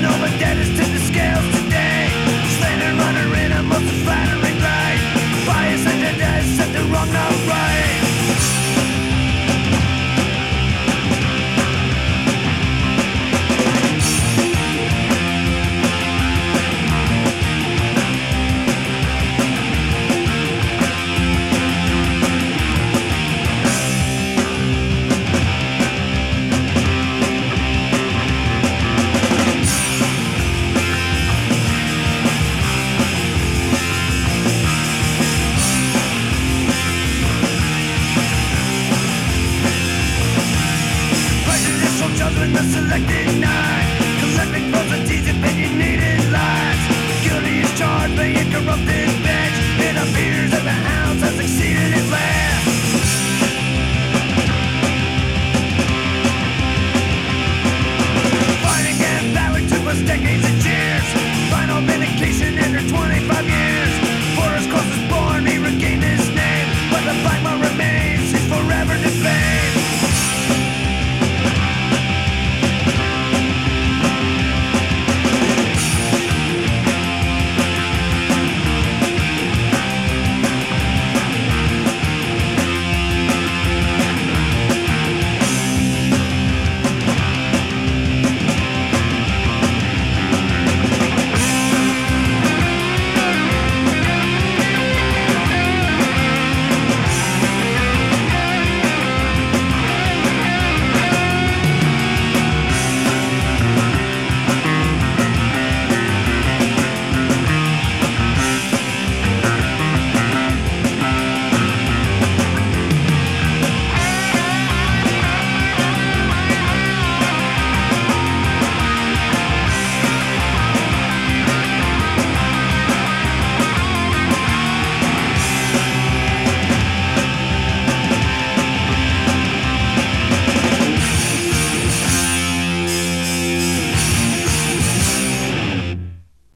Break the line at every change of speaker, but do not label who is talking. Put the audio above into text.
over debtors to the scales today. Slander runner in a most flattering light. Bias and agenda set the wrong not right. Judgment the selected nine, collecting falsities, opinionated lies. Guilty is charged by a corrupted bench. It appears that the hounds have succeeded at last. Fighting and battling took us decades.